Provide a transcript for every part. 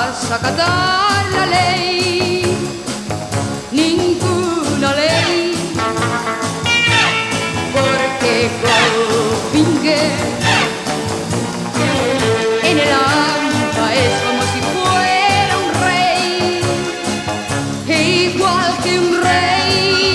vas a acatar la ley, ninguna ley, porque Goldfinger en el hampa es como si fuera un rey, igual que un rey.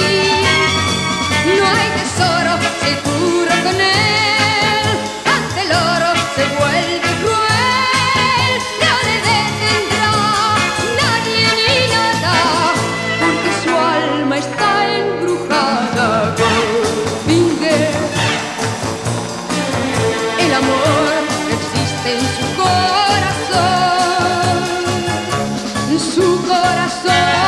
No hay tesoro seguro con él, ante el oro se vuelve cruel. No le detendrá nadie ni nada, porque su alma está embrujada. Goldfinger, el amor existe en su corazón, en su corazón.